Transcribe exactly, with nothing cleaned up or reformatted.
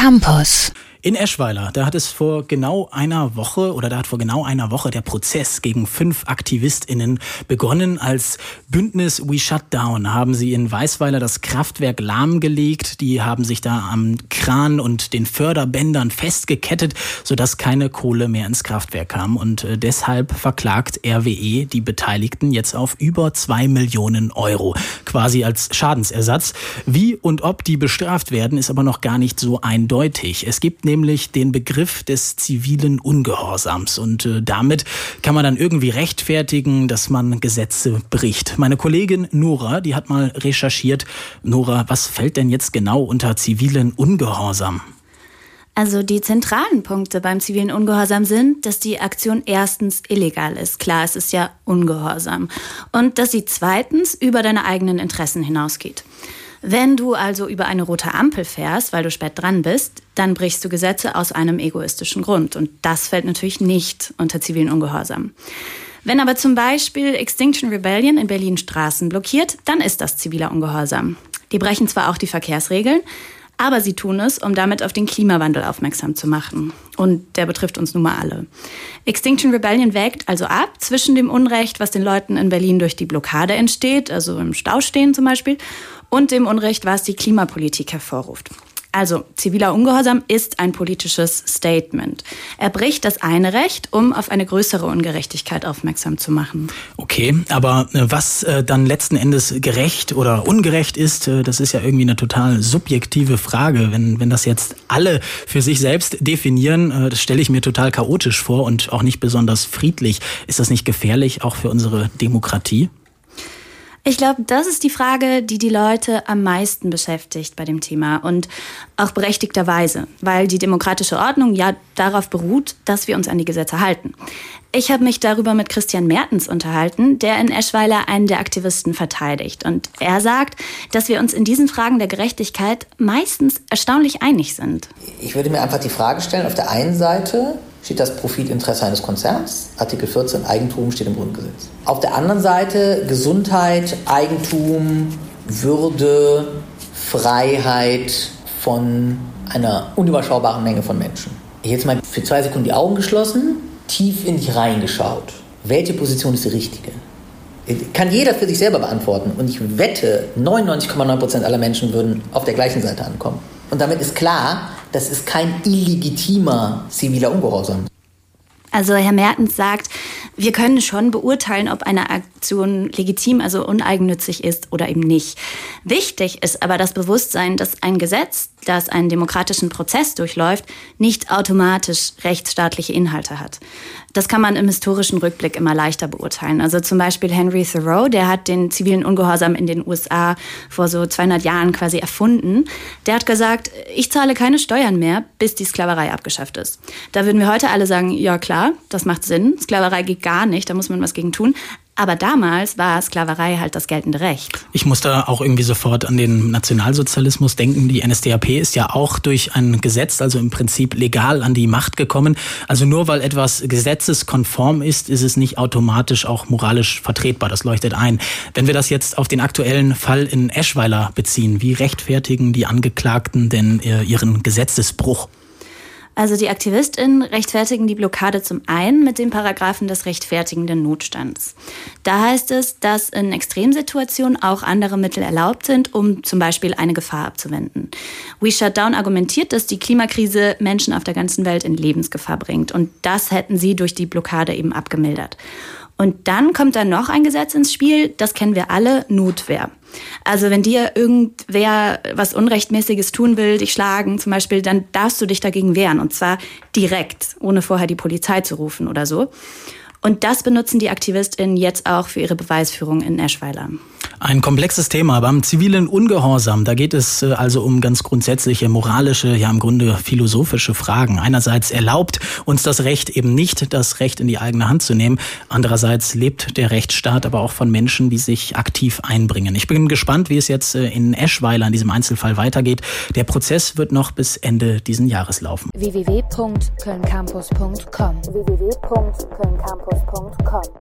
Campus. In Eschweiler, da hat es vor genau einer Woche oder da hat vor genau einer Woche der Prozess gegen fünf AktivistInnen begonnen. Als Bündnis We Shut Down haben sie in Weisweiler das Kraftwerk lahmgelegt. Die haben sich da am Kran und den Förderbändern festgekettet, sodass keine Kohle mehr ins Kraftwerk kam. Und äh, deshalb verklagt R W E die Beteiligten jetzt auf über zwei Millionen Euro, quasi als Schadensersatz. Wie und ob die bestraft werden, ist aber noch gar nicht so eindeutig. Es gibt nämlich den Begriff des zivilen Ungehorsams. Und äh, damit kann man dann irgendwie rechtfertigen, dass man Gesetze bricht. Meine Kollegin Nora, die hat mal recherchiert. Nora, was fällt denn jetzt genau unter zivilen Ungehorsam? Also die zentralen Punkte beim zivilen Ungehorsam sind, dass die Aktion erstens illegal ist. Klar, es ist ja Ungehorsam. Und dass sie zweitens über deine eigenen Interessen hinausgeht. Wenn du also über eine rote Ampel fährst, weil du spät dran bist, dann brichst du Gesetze aus einem egoistischen Grund. Und das fällt natürlich nicht unter zivilen Ungehorsam. Wenn aber zum Beispiel Extinction Rebellion in Berlin Straßen blockiert, dann ist das ziviler Ungehorsam. Die brechen zwar auch die Verkehrsregeln, aber sie tun es, um damit auf den Klimawandel aufmerksam zu machen. Und der betrifft uns nun mal alle. Extinction Rebellion wägt also ab zwischen dem Unrecht, was den Leuten in Berlin durch die Blockade entsteht, also im Stau stehen zum Beispiel, und dem Unrecht, was die Klimapolitik hervorruft. Also, ziviler Ungehorsam ist ein politisches Statement. Er bricht das eine Recht, um auf eine größere Ungerechtigkeit aufmerksam zu machen. Okay, aber was äh, dann letzten Endes gerecht oder ungerecht ist, äh, das ist ja irgendwie eine total subjektive Frage. Wenn, wenn das jetzt alle für sich selbst definieren, äh, das stelle ich mir total chaotisch vor und auch nicht besonders friedlich. Ist das nicht gefährlich, auch für unsere Demokratie? Ich glaube, das ist die Frage, die die Leute am meisten beschäftigt bei dem Thema und auch berechtigterweise, weil die demokratische Ordnung ja darauf beruht, dass wir uns an die Gesetze halten. Ich habe mich darüber mit Christian Mertens unterhalten, der in Eschweiler einen der Aktivisten verteidigt. Und er sagt, dass wir uns in diesen Fragen der Gerechtigkeit meistens erstaunlich einig sind. Ich würde mir einfach die Frage stellen, auf der einen Seite steht das Profitinteresse eines Konzerns. Artikel vierzehn, Eigentum steht im Grundgesetz. Auf der anderen Seite Gesundheit, Eigentum, Würde, Freiheit von einer unüberschaubaren Menge von Menschen. Jetzt mal für zwei Sekunden die Augen geschlossen, tief in dich reingeschaut. Welche Position ist die richtige? Kann jeder für sich selber beantworten. Und ich wette, neunundneunzig Komma neun Prozent aller Menschen würden auf der gleichen Seite ankommen. Und damit ist klar, das ist kein illegitimer ziviler Ungehorsam. Also Herr Mertens sagt, wir können schon beurteilen, ob eine Aktion legitim, also uneigennützig ist oder eben nicht. Wichtig ist aber das Bewusstsein, dass ein Gesetz, das einen demokratischen Prozess durchläuft, nicht automatisch rechtsstaatliche Inhalte hat. Das kann man im historischen Rückblick immer leichter beurteilen. Also zum Beispiel Henry Thoreau, der hat den zivilen Ungehorsam in den U S A vor so zweihundert Jahren quasi erfunden. Der hat gesagt, ich zahle keine Steuern mehr, bis die Sklaverei abgeschafft ist. Da würden wir heute alle sagen, ja klar, das macht Sinn. Sklaverei geht gar nicht, da muss man was gegen tun. Aber damals war Sklaverei halt das geltende Recht. Ich muss da auch irgendwie sofort an den Nationalsozialismus denken. Die N S D A P ist ja auch durch ein Gesetz, also im Prinzip legal, an die Macht gekommen. Also nur weil etwas gesetzeskonform ist, ist es nicht automatisch auch moralisch vertretbar. Das leuchtet ein. Wenn wir das jetzt auf den aktuellen Fall in Eschweiler beziehen, wie rechtfertigen die Angeklagten denn ihren Gesetzesbruch? Also die AktivistInnen rechtfertigen die Blockade zum einen mit dem Paragraphen des rechtfertigenden Notstands. Da heißt es, dass in Extremsituationen auch andere Mittel erlaubt sind, um zum Beispiel eine Gefahr abzuwenden. We Shut Down argumentiert, dass die Klimakrise Menschen auf der ganzen Welt in Lebensgefahr bringt. Und das hätten sie durch die Blockade eben abgemildert. Und dann kommt da noch ein Gesetz ins Spiel, das kennen wir alle, Notwehr. Also wenn dir irgendwer was Unrechtmäßiges tun will, dich schlagen zum Beispiel, dann darfst du dich dagegen wehren. Und zwar direkt, ohne vorher die Polizei zu rufen oder so. Und das benutzen die AktivistInnen jetzt auch für ihre Beweisführung in Eschweiler. Ein komplexes Thema beim zivilen Ungehorsam. Da geht es also um ganz grundsätzliche moralische, ja im Grunde philosophische Fragen. Einerseits erlaubt uns das Recht eben nicht, das Recht in die eigene Hand zu nehmen. Andererseits lebt der Rechtsstaat aber auch von Menschen, die sich aktiv einbringen. Ich bin gespannt, wie es jetzt in Eschweiler in diesem Einzelfall weitergeht. Der Prozess wird noch bis Ende diesen Jahres laufen. w w w punkt köln campus punkt com w w w punkt köln campus punkt com